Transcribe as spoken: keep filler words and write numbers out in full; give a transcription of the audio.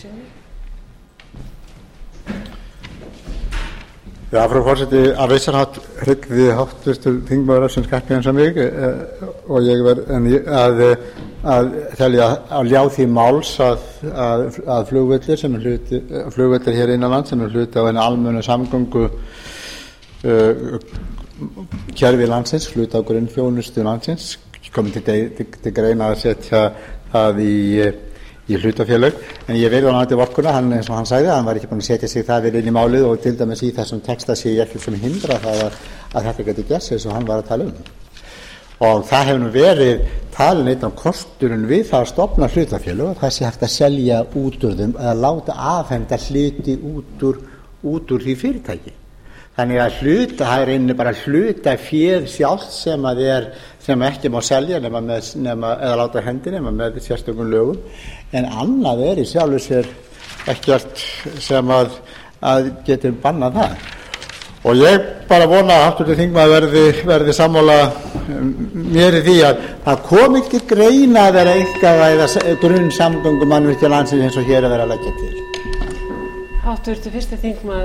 Já, frú forseti, að vissan hátt hryggði háttvirtur þingmaður sem Skarphéðins að mig og ég verð að, að telja að ljá því máls að, að, að flugvellir sem er hluti, flugvellir hér innanlands sem er hluti á einu almennu samgöngu uh, kerfi landsins, hluti á grunnþjónustu landsins, komið til, til, til greina að setja það í í hlutafélög, en ég verði á náttúrulega vorkuna, hann eins og hann sagði, hann var ekki búin að setja sig það vel inn í málið og til dæmis í þessum texta sé ég ekki sem hindra það að, að þetta geti gert eins og hann var að tala um. Og það hefur nú verið talin einn á kosturinn við það að stofna hlutafélög og það sé hægt að selja út úr þeim eða láta afhenda hluti út úr, út úr því fyrirtæki. Þannig að hluta, það er einnig bara hluta féð sjálft sem að er, sem ekki má selja nema með, nema, eða láta hendi nema með sérstökum lögum, en annað er í sjálfu sér ekkert sem að, að getur bannað það. Og ég bara vona að háttvirtur þingmaður verði, verði sammála mér í því að það kom ekki greina að vera eitthvað eða grunnsamgöngumannvirkja landsins eins og hér að vera að leggja til. Háttvirtur fyrsti þingmaður